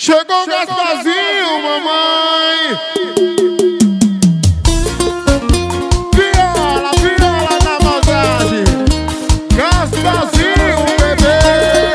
Chegou o Gasparzinho, mamãe. Viola, viola da maldade. Gasparzinho, bebê.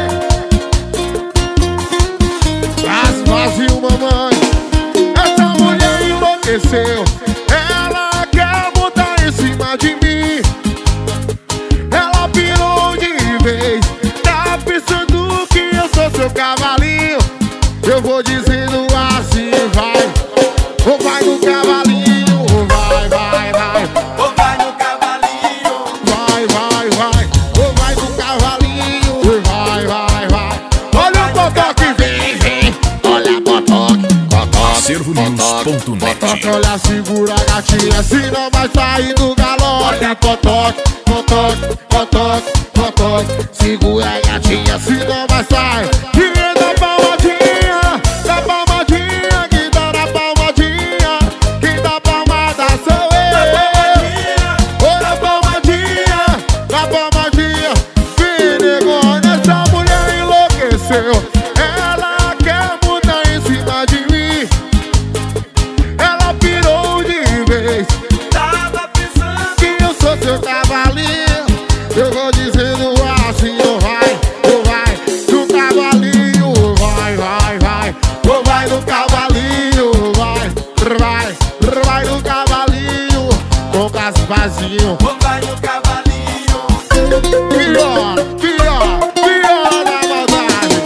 Gasparzinho, mamãe. Essa mulher enlouqueceu. Ela quer botar em cima de mim. Ela pirou de vez. Tá pensando que eu sou seu cavalinho. Eu vou dizendo assim, vai. Ou vai no cavalinho, vai, vai, vai. Ou vai no cavalinho, vai, vai, vai. Ou vai no cavalinho, vai, vai, vai. Olha o Potoque, vem, vem. Olha Potoque, Potoque. Servonews.net. Potoque, olha, segura a gatinha, senão vai sair do galope. Olha Potoque, Potoque, Potoque, Potoque. Segura a gatinha, senão vai sair. E da palmadinha, da palmadinha, que dá na palmadinha. Quem dá palmada sou eu. Olha a palmadinha, da palmadinha. Vem, negona, essa mulher enlouqueceu. Ela quer mudar em cima de mim. Ela pirou de vez. tava pensando Que eu sou seu cavalinho. Eu vou dizendo assim, ou vai, no cavalinho, vai, vai, vai. Ou vai no cavalinho, vai, vai, vai no cavalinho, com Gasparzinho. ou vai no cavalinho. Pior, pior, pior da maldade.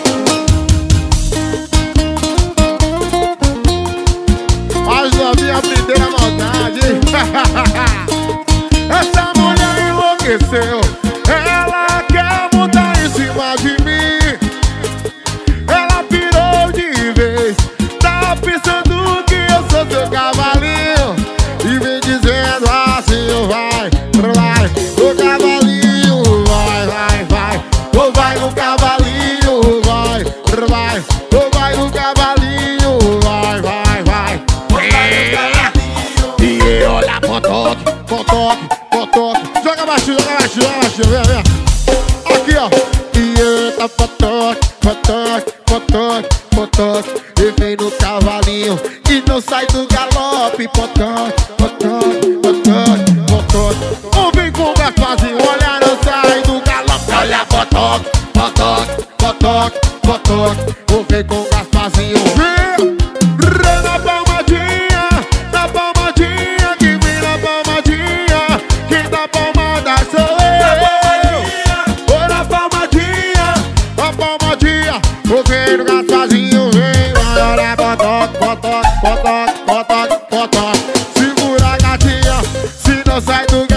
As novinhas aprenderam a maldade. Essa mulher enlouqueceu. Ela quer mudar em cima de mim. Ela pirou de vez. Tá pensando que eu sou seu cavalinho. E vem dizendo assim, vai, vai. No cavalinho, vai, vai, vai. Ou vai no cavalinho, vai, vai. Ou vai no cavalinho, vai, vai, vai. Ou vai no cavalinho, E olha Potoque, Potoque, Potoque. Joga baixinho, joga baixinho, joga baixinho, vem, vem. Aqui, ó. E entra Potoque, Potoque, Potoque, Potoque. E vem no cavalinho e não sai do galope. Potoque, Potoque, Potoque, Potoque. Ou vem com o Gasparzinho, olha, não sai do galope. Olha Potoque, Potoque, Potoque, Potoque. Ou vem com o Gasparzinho, vem. Na palmadinha, na palmadinha, que vem na palmadinha. Quem dá palmada sou eu. Ou na palmadinha, o vem no Gasparzinho, vem. Olha Potoque, Potoque, Potoque, Potoque, Potoque. Segura a gatinha, se não sai do